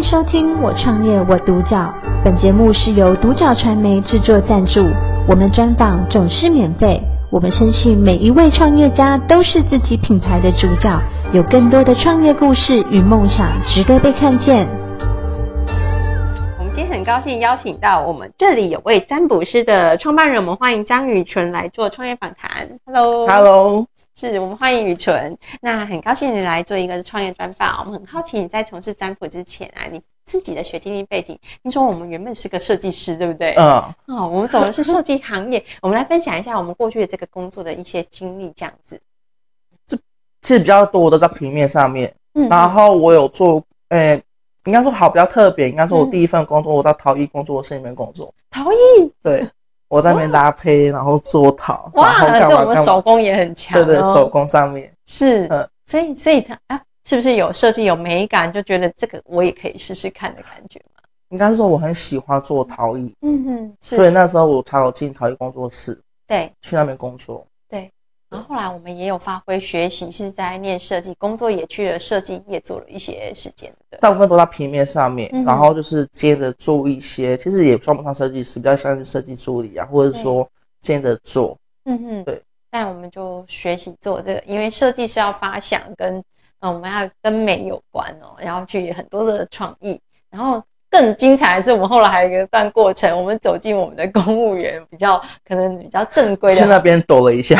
收听我创业我独角，本节目是由独角传媒制作赞助，我们专访总是免费，我们深信每一位创业家都是自己品牌的主角，有更多的创业故事与梦想值得被看见。 我们今天很高兴邀请到我们这里有位占卜师的创办人，我们欢迎张雨纯来做创业访谈。 Hello， 是我们欢迎雨纯。那很高兴你来做一个创业专访。我们很好奇你在从事占卜之前啊，你自己的学经历背景。听说我们原本是个设计师，对不对？我们走的是设计行业。我们来分享一下我们过去的这个工作的一些经历，这样子。 这其实比较多的在平面上面，然后我有做，应该说好比较特别，应该说我第一份工作，我在陶艺工作室里面工作。 陶艺？ 对。我在那边搭配，然后做陶， 哇，这我们手工也很强。 对，手工上面是，所以他是不是有设计有美感，就觉得这个我也可以试试看的感觉吗？ 应该是说我很喜欢做陶艺，所以那时候我才有进陶艺工作室， 对， 去那边工作， 对。然后后来我们也有发挥学习，是在念设计，工作也去了设计业做了一些时间的。 大部分都在平面上面，然后就是接着做一些，其实也算不上设计师，比较像是设计助理啊，或者说接着做。对。 但我们就学习做这个，因为设计是要发想跟我们要跟美有关哦，然后去很多的创意，然后更精彩的是我们后来还有一段过程，我们走进我们的公务员可能比较正规的， 去那边抖了一下。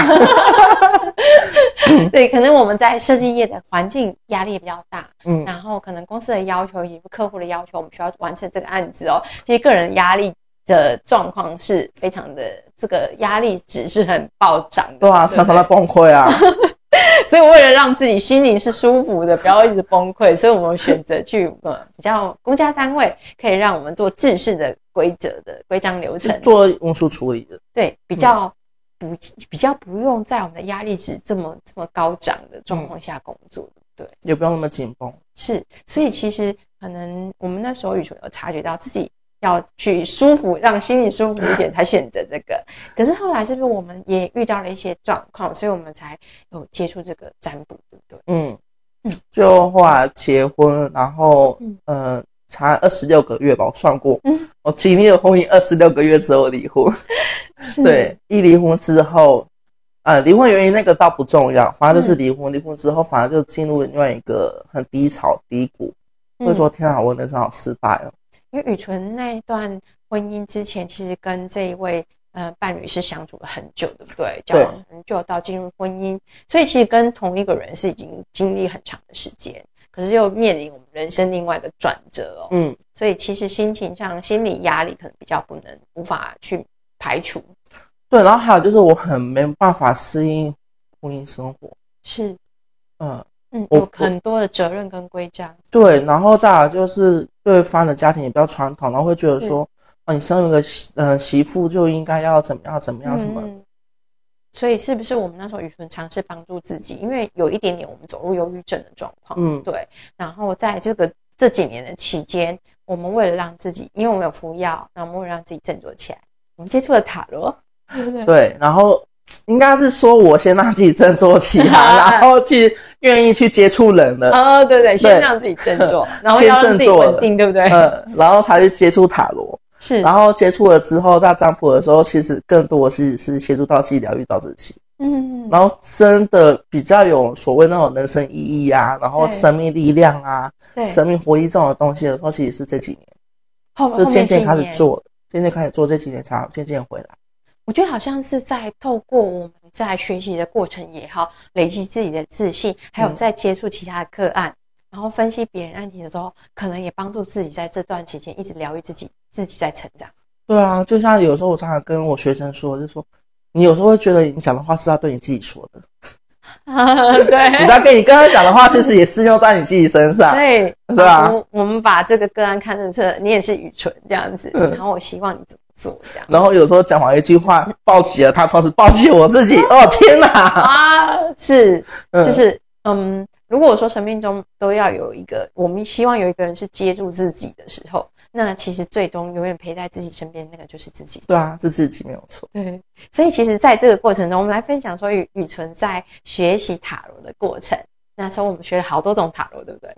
对，可能我们在设计业的环境压力也比较大，然后可能公司的要求以及客户的要求，我们需要完成这个案子哦。其实个人压力的状况是非常的，这个压力值是很暴涨的。 对啊，常常在崩溃啊。 所以为了让自己心里是舒服的，不要一直崩溃，所以我们选择去比较公家单位，可以让我们做制式的规则的规章流程， 做文书处理的。 对，比较不用在我们的压力值这么高涨的状况下工作，对， 也不用那么紧绷。 是，所以其实可能我们那时候雨纯有察觉到自己要去舒服，让心里舒服一点才选择这个。可是后来是不是我们也遇到了一些状况，所以我们才有接触这个占卜，对不对？ 就后来结婚，然后才26个月吧，我算过，我经历了婚姻26个月之后离婚。对，一离婚之后，离婚原因那个倒不重要，反正就是离婚之后，反正就进入另外一个很低潮低谷，会说天啊，我人生好失败了。 因为雨纯那一段婚姻之前，其实跟这一位伴侣是相处了很久，对不对？交往很久到进入婚姻，所以其实跟同一个人是已经经历很长的时间，可是又面临我们人生另外的转折哦。所以其实心情上心理压力可能比较无法去排除。 对，然后还有就是我很没办法适应婚姻生活。 是。有很多的责任跟规章。 对，然后再来就是对方的家庭也比较传统，然后会觉得说，你生一个媳妇就应该要怎么样什么。 所以是不是我们那时候雨纯尝试帮助自己，因为有一点点我们走入忧郁症的状况，对。然后在这几年的期间，我们为了让自己，因为我们有服药，然后我们为了让自己振作起来，我们接触了塔罗。 对，然后应该是说我先让自己振作起来，然后愿意去接触人了。 对，先让自己振作，然后要让自己稳定，对不对？ 然后才去接触塔罗。是，然后接触了之后，在占卜的时候，其实更多是协助到自己疗愈到自己。然后真的比较有所谓那种人生意义啊，然后生命力量啊，生命活力这种东西的时候，其实是这几年，就渐渐开始做，这几年才渐渐回来。 我觉得好像是在透过我们在学习的过程也好，累积自己的自信，还有在接触其他的个案，然后分析别人案情的时候，可能也帮助自己在这段期间一直疗愈自己在成长。 对啊，就像有时候我常常跟我学生说，就说你有时候会觉得你讲的话是要对你自己说的。对，你在跟他讲的话，其实也适用在你自己身上。 对， 是吧？ 我们把这个个案看成你也是雨纯这样子，然后我希望你怎么做这样。 然后有时候讲完一句话，抱起了他，同时抱起我自己。哦天哪！ 是，就是如果说生命中都要有一个，我们希望有一个人是接住自己的时候，那其实最终永远陪在自己身边那个就是自己。 对啊，是自己没有错。 对，所以其实在这个过程中，我们来分享说雨纯在学习塔罗的过程。那时候我们学了好多种塔罗，对不对？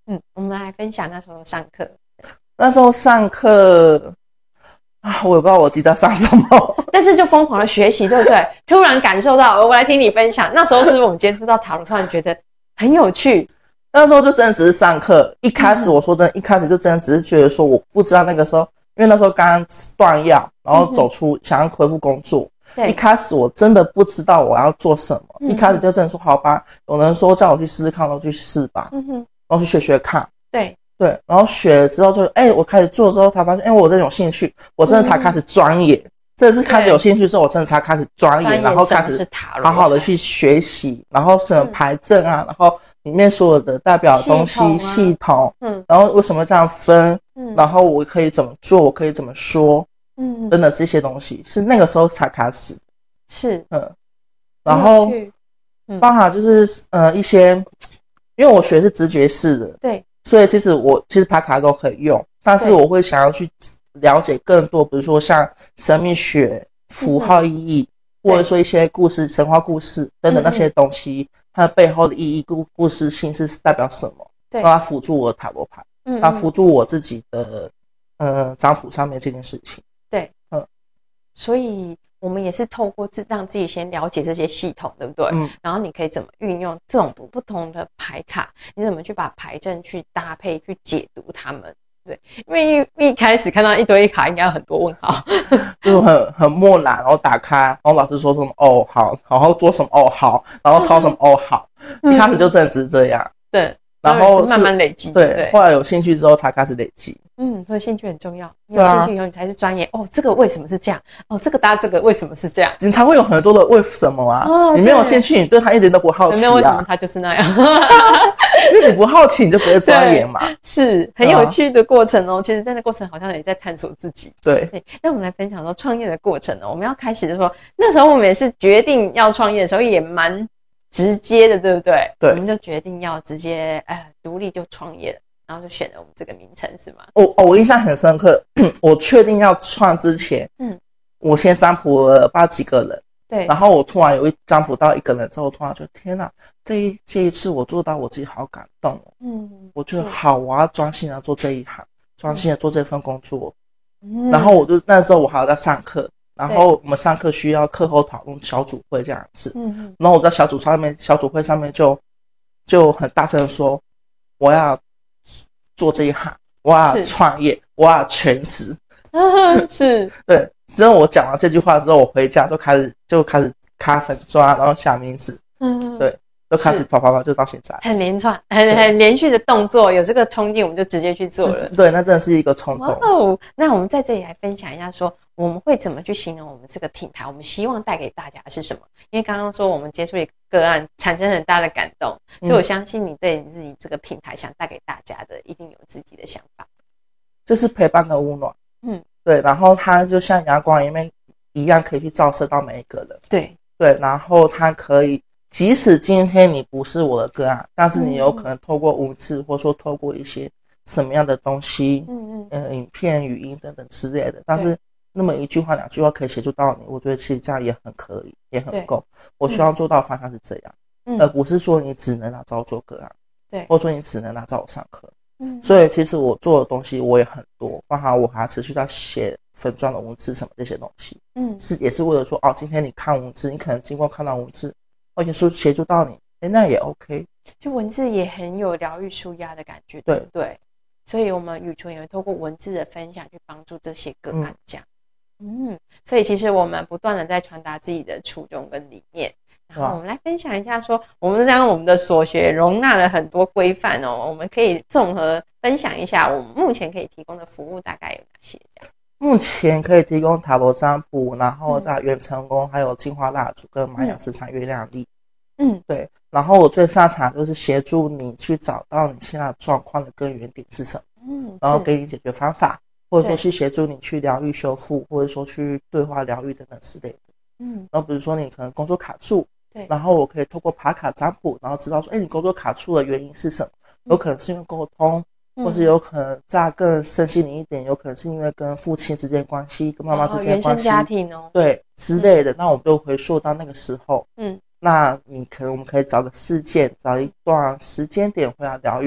我们来分享那时候上课。 那时候上课啊，我也不知道我记得上什么， 但是就疯狂的学习，对不对？突然感受到，我来听你分享，那时候是不是我们接触到塔罗，突然觉得很有趣？ 那时候就真的只是上课，一开始我说真的，一开始就真的只是觉得说我不知道那个时候，因为那时候刚刚断药，然后走出想要恢复工作，一开始我真的不知道我要做什么，一开始就真的说好吧，有人说叫我去试试看，我就去试吧，然后去学学看，对，然后学了之后就我开始做之后才发现我真的有兴趣，我真的才开始钻研，真的是开始有兴趣之后我真的才开始钻研，然后开始好好的去学习，然后什么牌阵啊，然后里面所有的代表的东西系统，然后为什么这样分，然后我可以怎么做，我可以怎么说，等等这些东西是那个时候才开始，然后包含就是一些，因为我学的是直觉式的， 对， 所以其实牌卡都可以用，但是我会想要去了解更多，比如说像神秘学、符号意义，或者说一些故事、神话故事等等那些东西，它的背后的意义、故事性是代表什么，让它辅助我的塔罗牌，它辅助我自己的占卜上面这件事情。 对，所以我们也是透过让自己先了解这些系统，对不对？然后你可以怎么运用这种不同的牌卡，你怎么去把牌阵去搭配、去解读它们？对，因为一开始看到一堆卡，应该有很多问号， 就很漠然，然后打开，然后老师说什么好，然后做什么好，然后抄什么好，一开始就真的只是这样， 对， 然后慢慢累积， 对，后来有兴趣之后才开始累积。 所以兴趣很重要。你有兴趣以后，你才是专业。这个为什么是这样？这个搭这个为什么是这样？ 你才会有很多的为什么啊！你没有兴趣，你对他一点都不好奇啊。 没有为什么他就是那样？ 因为你不好奇，你就不会钻研嘛。 是很有趣的过程哦。其实在那过程好像也在探索自己。 对。 那我们来分享说创业的过程呢。我们要开始就说，那时候我们也是决定要创业的时候，也蛮直接的，对不对？ 对。 我们就决定要直接独立就创业了。然后就选了我们这个名称是吗？ 我印象很深刻，我确定要创之前，我先占卜了不知道几个人， 对， 然后我突然占卜到一个人之后，突然就天哪，这一次我做到我自己好感动哦，我觉得好，我要专心的做这一行，专心的做这份工作，然后我就那时候我还有在上课，然后我们上课需要课后讨论小组会这样子，然后我在小组会上面就很大声的说，我要做这一行，我要创业，我要全职。 是， 对。之后我讲完这句话之后，我回家就开始开粉抓，然后下名字，对，就开始跑，就到现在。 很连串，很连续的动作，有这个冲劲，我们就直接去做了。 对，那真的是一个冲动。 那我们在这里来分享一下，说我们会怎么去形容我们这个品牌，我们希望带给大家的是什么？因为刚刚说我们接触一个个案，产生很大的感动，所以我相信你对你自己这个品牌想带给大家的，一定有自己的想法。 这是陪伴的温暖，对，然后它就像阳光里面一样，可以去照射到每一个人。对，然后它可以，即使今天你不是我的个案，但是你有可能透过文字，或者说透过一些什么样的东西，影片、语音等等之类的，但是那么一句话、两句话可以协助到你，我觉得其实这样也很可以，也很够。我希望做到的方向是这样，而不是说你只能来找我做个案，或者说你只能来找我上课。所以其实我做的东西我也很多，包含我还持续在写粉专的文字什么这些东西，也是为了说今天你看文字，你可能经过看到文字，也是协助到你，那也 OK。 就文字也很有疗愈舒压的感觉，对不对？所以我们宇纯也会透过文字的分享去帮助这些个案家。所以其实我们不断的在传达自己的初衷跟理念。然后我们来分享一下说，我们让我们的所学容纳了很多规范哦，我们可以综合分享一下我们目前可以提供的服务大概有哪些这样。 目前可以提供塔罗占卜，然后在元成功，还有净化蜡烛跟玛雅市场月亮历。对，然后我最擅长就是协助你去找到你现在状况的根源点是什么，然后给你解决方法，或者说去协助你去疗愈修复，或者说去对话疗愈等等之类的。然后比如说你可能工作卡住，然后我可以透过牌卡占卜，然后知道说你工作卡住的原因是什么，有可能是因为沟通，或是有可能再更深心灵一点，有可能是因为跟父亲之间关系，跟妈妈之间关系， 原生家庭对之类的，那我们就回溯到那个时候，那我们可以找个事件，找一段时间点回来疗愈，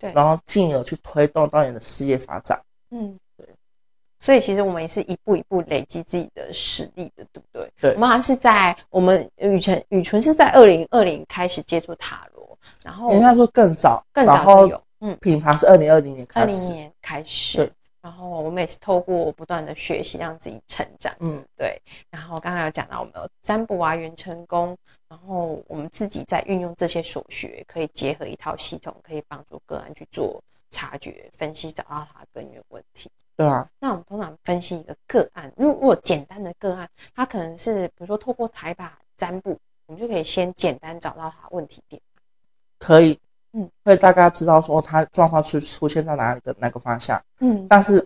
对， 然后进而去推动到你的事业发展。 对。所以其实我们也是一步一步累积自己的实力的，对不对？ 对。 我们还是在我们雨纯是在2020开始接触塔罗，然后应该说更早就有， 品牌是2020年开始。 2020年开始。 对。 然后我们也是透过不断的学习让自己成长，对。然后刚刚有讲到我们有占卜啊、元成功，然后我们自己在运用这些所学，可以结合一套系统，可以帮助个案去做察觉、分析，找到它根源问题。 对啊。 那我们通常分析一个个案，如果简单的个案，它可能是比如说透过台把占卜，我们就可以先简单找到它问题点。 可以。会大概知道说它状况出现在哪里的哪个方向。但是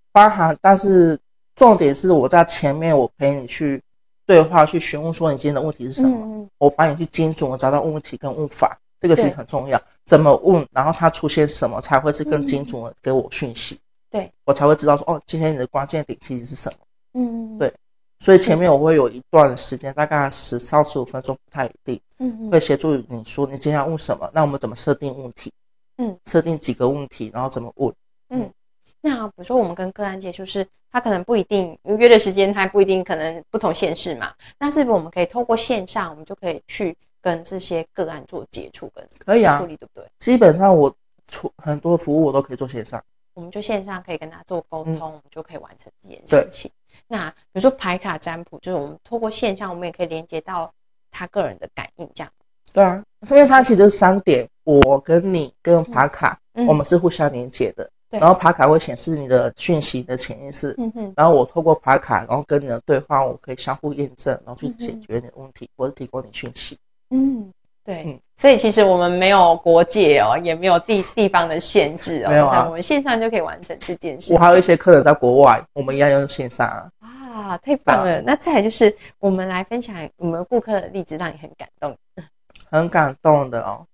重点是我在前面我陪你去对话，去询问说你今天的问题是什么。我帮你去精准我找到问题跟问法，这个其实很重要。怎么问，然后它出现什么才会是更精准的给我讯息。 对。 我才会知道说今天你的关键点其实是什么。对。所以前面我会有一段时间，大概10到15分钟不太一定，会协助你说你今天要问什么，那我们怎么设定问题，设定几个问题，然后怎么问。 那比如说我们跟个案接触是，他可能不一定约的时间，他不一定可能不同县市嘛，那是不是我们可以透过线上，我们就可以去跟这些个案做接触跟可以啊， 处理，对不对？ 基本上我很多服务我都可以做线上， 我们就线上可以跟他做沟通，我们就可以完成这件事情。那比如说牌卡占卜，就是我们透过线上，我们也可以连接到他个人的感应，这样。 对啊，因为它其实是3点，我跟你跟牌卡，我们是互相连接的。然后牌卡会显示你的讯息的潜意识，然后我透过牌卡，然后跟你的对话，我可以相互验证，然后去解决你的问题，或者提供你讯息。 对。所以其实我们没有国界哦，也没有地方的限制哦， 没有啊， 我们线上就可以完成这件事。 我还有一些客人在国外，我们一样用线上啊，太棒了！那再来就是我们来分享我们顾客的例子，让你很感动。 很感动的哦。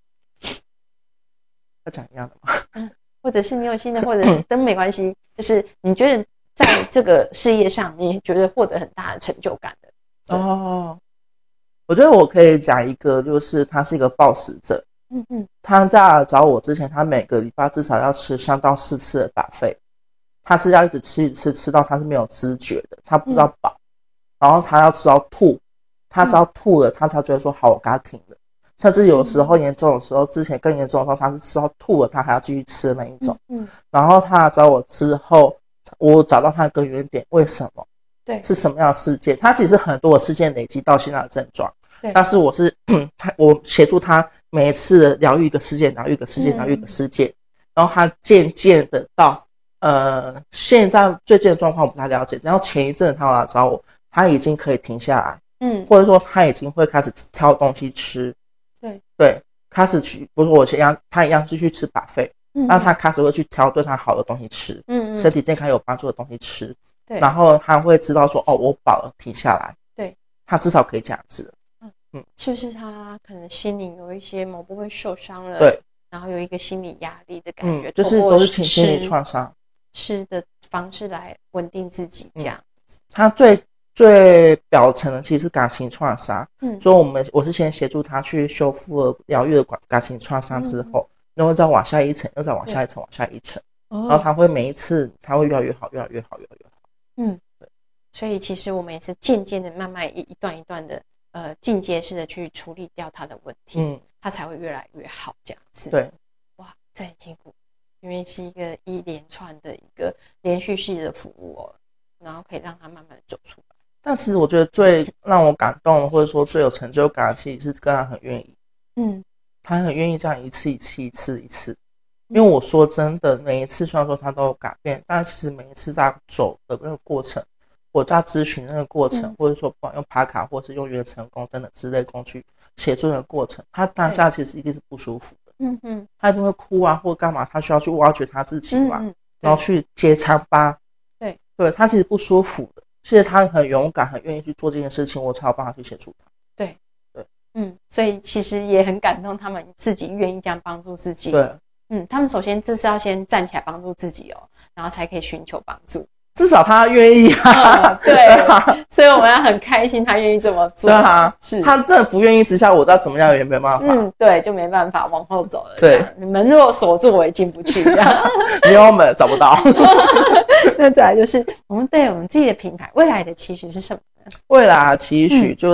要讲一样的吗？ 或者是你有新的，或者是都没关系，就是你觉得在这个事业上，你觉得获得很大的成就感的。 我觉得我可以讲一个，就是他是一个暴食者。他在找我之前，他每个礼拜至少要吃3到4次的buffet，他是要一直吃到他是没有知觉的，他不知道饱，然后他要吃到吐，他只要吐了，他才觉得说好，我给他停了。甚至有时候严重的时候，之前更严重的时候，他是吃到吐了，他还要继续吃的那一种。然后他找我之后，我找到他的根源点，为什么？ 对， 是什么样的事件？他其实很多的事件累积到现在的症状。 对， 但是我协助他每一次疗愈一个事件，疗愈一个事件，疗愈一个事件，然后他渐渐的到现在最近的状况我不太了解，然后前一阵他来找我，他已经可以停下来，或者说他已经会开始挑东西吃。对，开始去，不是我他一样继续吃buffet，但他开始会去挑对他好的东西吃，身体健康有帮助的东西吃，然后他会知道说我饱了，停下来， 对， 他至少可以这样子。 是不是他可能心里有一些某部分受伤了？ 对， 然后有一个心理压力的感觉， 就是都是心理创伤， 吃的方式来稳定自己这样。 他最表层的其实是感情创伤，所以我是先协助他去修复了疗愈了感情创伤之后，然后再往下一层，又再往下一层，往下一层，然后他会每一次他会越来越好，越来越好，越来越好。 对，所以其实我们也是渐渐的慢慢一段一段的进阶式的去处理掉他的问题，他才会越来越好这样子。 对， 哇，这很辛苦，因为是一个一连串的一个连续式的服务哦，然后可以让他慢慢的走出来。 但其实我觉得最让我感动或者说最有成就感的其实是个案很愿意，他很愿意这样一次，因为我说真的，每一次虽然说他都有改变，但其实每一次在走的那个过程，我在咨询那个过程，或者说不管用牌卡或是用元成功等等之类工具协助的过程，他当下其实一定是不舒服的，他一定会哭啊或干嘛，他需要去挖掘他自己嘛，然后去接伤疤，对，他其实不舒服的，其实他很勇敢，很愿意去做这件事情，我才有办法去协助他。 对，所以其实也很感动，他们自己愿意这样帮助自己。 对， 他们首先这是要先站起来帮助自己哦，然后才可以寻求帮助。 至少他愿意啊。 对啊，所以我们要很开心他愿意这么做。 对啊， 是他真的不愿意之下，我知道怎么样也没办法。 对，就没办法往后走了。 对， 门若锁住，我也进不去。这样没有门找不到。 那再来就是我们对我们自己的品牌未来的期许是什么呢？ 未来的期许就是，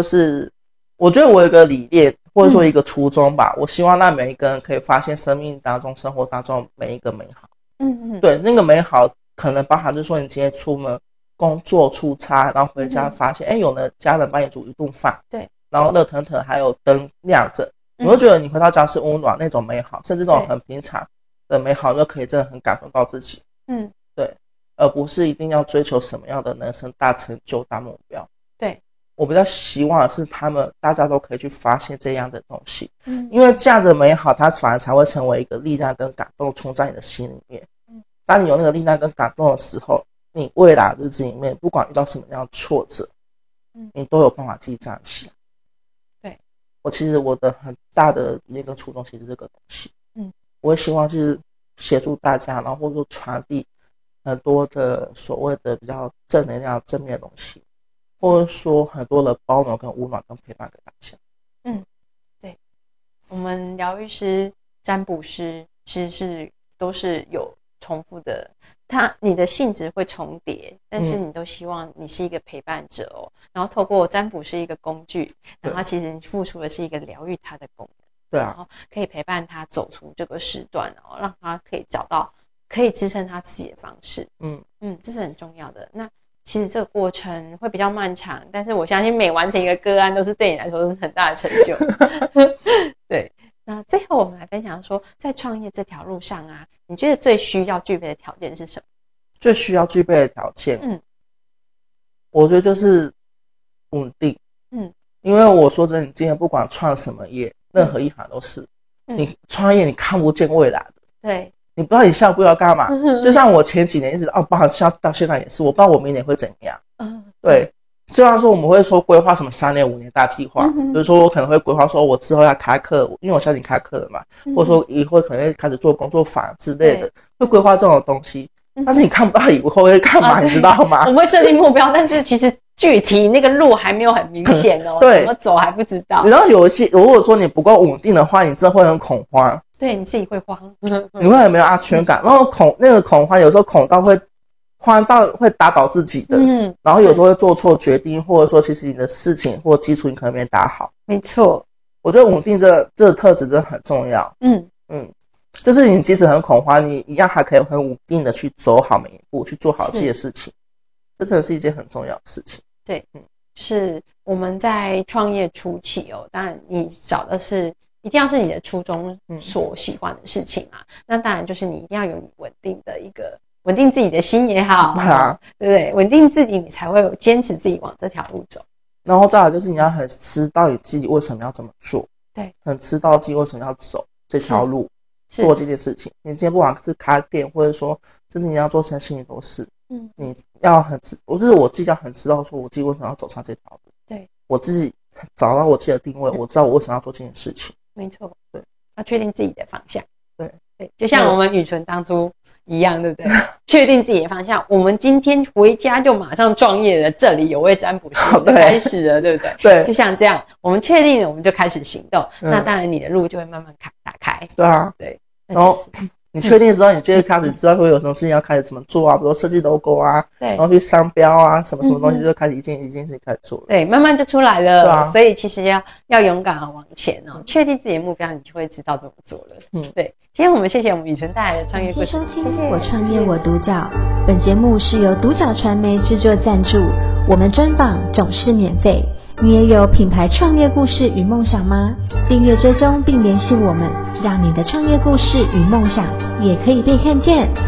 我觉得我有一个理念或者说一个初衷吧，我希望让每一个人可以发现生命当中、生活当中每一个美好。对，那个美好可能包含就是说你今天出门工作出差，然后回家发现，有的家人帮你煮一顿饭， 对， 然后热腾腾还有灯亮着，你会觉得你回到家是温暖那种美好，甚至这种很平常的美好就可以真的很感动到自己。对，而不是一定要追求什么样的人生大成就大目标。 对， 我比较希望的是大家都可以去发现这样的东西，因为这样的美好它反而才会成为一个力量跟感动冲在你的心里面。当你有那个力量跟感动的时候，你未来的日子里面不管遇到什么样的挫折，你都有办法自己站起来。 对， 其实我的很大的那个初衷其实这个东西，我也希望就是协助大家，然后或者说传递很多的所谓的比较正能量正面的东西，或者说很多的包容跟温暖跟陪伴给大家。 对，我们疗愈师占卜师其实都是有重复的，你的性质会重叠，但是你都希望你是一个陪伴者然后透过占卜是一个工具，然后其实你付出的是一个疗愈他的功能。对啊，然后可以陪伴他走出这个时段让他可以找到可以支撑他自己的方式。这是很重要的。那其实这个过程会比较漫长，但是我相信每完成一个个案都是对你来说都是很大的成就。对，那最后我们来分享说，在创业这条路上你觉得最需要具备的条件是什么？ 最需要具备的条件，我觉得就是稳定。因为我说真的，你今天不管创什么业，任何一行都是，你创业你看不见未来的。 对。 你不知道你下一步要干嘛，就像我前几年一直包含到现在也是，我不知道我明年会怎样。对，虽然说我们会说规划什么3年5年大计划，比如说我可能会规划说我之后要开课，因为我相信开课了嘛，或者说以后可能会开始做工作坊之类的，会规划这种东西，但是你看不到以后会干嘛，你知道吗？ 我们会设定目标，但是其实具体那个路还没有很明显对，怎么走还不知道。 然后有一些如果说你不够稳定的话，你真的会很恐慌。 对，你自己会慌， 你会很没有安全感，然后那个恐慌有时候恐到会慌到会打倒自己的，然后有时候会做错决定，或者说其实你的事情或基础你可能没打好。 没错， 我觉得稳定这个特质真的很重要。就是你即使很恐慌，你一样还可以很稳定的去走好每一步，去做好自己的事情，这真的是一件很重要的事情。 对，就是我们在创业初期当然你找的是一定要是你的初衷所喜欢的事情那当然就是你一定要有你稳定自己的心也好，对不对？稳定自己，你才会有坚持自己往这条路走。 然后再来就是你要很知道你自己为什么要这么做， 对， 很知道自己为什么要走这条路，做这件事情。你今天不管是开店，或者说真的你要做什么事情都是，你要我自己要很知道说我自己为什么要走上这条路。 对， 我自己找到我自己的定位，我知道我为什么要做这件事情。 没错，对，要确定自己的方向。 对， 就像我们宇纯当初一样，对不对？确定自己的方向，我们今天回家就马上创业了，这里有位占卜师就开始了，对不对？ 对， 就像这样，我们确定了，我们就开始行动，那当然你的路就会慢慢打开。 对啊， 对， 然后你确定之后，你就会开始知道会有什么事情要开始怎么做比如说设计 logo 对， 然后去商标什么东西就开始一件一件事情开始做了。 对，慢慢就出来了。对啊，所以其实要勇敢往前确定自己的目标，你就会知道怎么做了。对，今天我们谢谢我们宇纯带来的创业故事， 谢谢我创业我独角。本节目是由独角传媒制作赞助，我们专访总是免费。你也有品牌创业故事与梦想吗？订阅追踪并联系我们，让你的创业故事与梦想也可以被看见。